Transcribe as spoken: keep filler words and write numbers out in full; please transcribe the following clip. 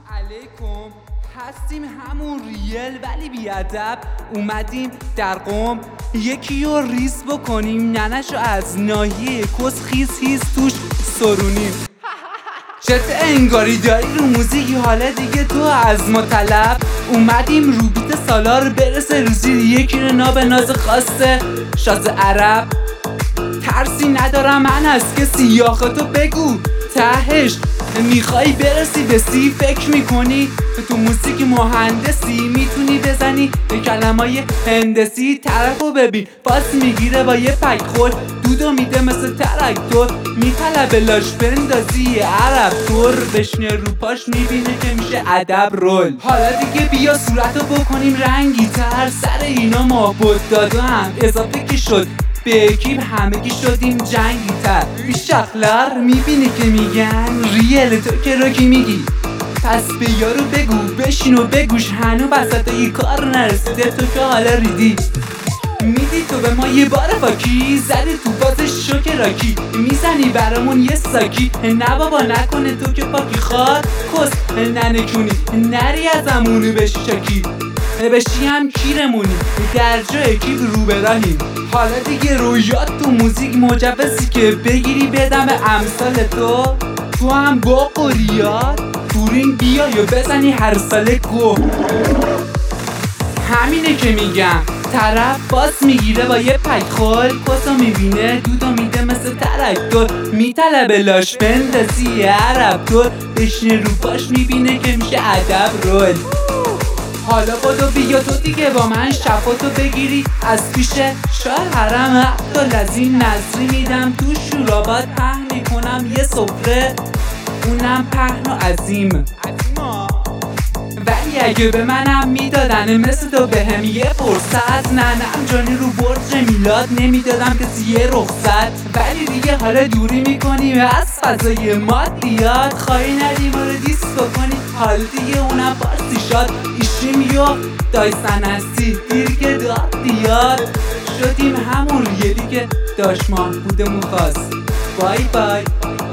علیکم، هستیم همون ریل ولی بیادب. اومدیم در قم یکی رو ریز بکنیم، ننشو از ناحیه کس خیز خیز توش سرونیم. چت انگاری داری رو موزیک، حالا دیگه تو از ما طلب. اومدیم رو بیت سالار برسه روزی، یکی رو ناب ناز خواسته شاز عرب. ترسی ندارم من از کسی، آخه تو بگو تهش میخوای برسی به سی. فکر میکنی تو موسیقی مهندسی میتونی بزنی به کلمای هندسی. طرفو ببین پاس میگیره با یه پک خود، دودو میده مثل تراکتور، میطلبه لاش بندازی عرب طور. بشنه رو پاش میبینه که میشه ادب رول. حالا دیگه بیا صورتو بکنیم رنگی تر، سر اینا ما بود دادو هم اضافه که شد به اکیب همگی شدیم جنگی تر. شخلر میبینی که میگن ریل، تو که رو کی میگی؟ پس به یارو بگو بشین و بگوش، هنو بسطایی کار نرسیده تو که حالا ریدی. میدی تو به ما یه بار فاکی، زدی تو بازش شوک راکی، میزنی برامون یه ساکی. نه بابا نکنه تو که پاکی خواد کس ننکونی، نری از امونو بشی شاکی بشی هم کیرمونی، در جای کیب رو براهیم. حالا دیگه رویات تو موزیک مجوزی که بگیری بدم امثال تو. تو هم با قریات تورین بیا یا بزنی هر ساله گو. همینه که میگم طرف باز میگیره با یه پک خول، کسو میبینه دودو میده مثل تراکتور، میطلبه لاش بندازی عرب طور. بشینه رو پاش میبینه که میشه ادب رول. حالا بدو بیا تو دیگه با من شفاتو بگیری از پیش شاه حرم عبدالعظیم نظری میدم تو شورابات پهن میکنم یه سفره، اونم پهن و عظیم. ولی اگه به منم میدادن مثل تو بهم یه فرصت، ننم جانی رو برج میلاد نمیدادم کسی یه رخصت. ولی دیگه حالا دوری میکنیم از فضای مادیات، خواهی ندیم رو دیست بکنی حالا دیگه اونم پارسی شاد. ایشیم یو دایسن هستی دیر که داد دیاد، شدیم همون ریلی که داشت ماه بودمون خواست. بای بای.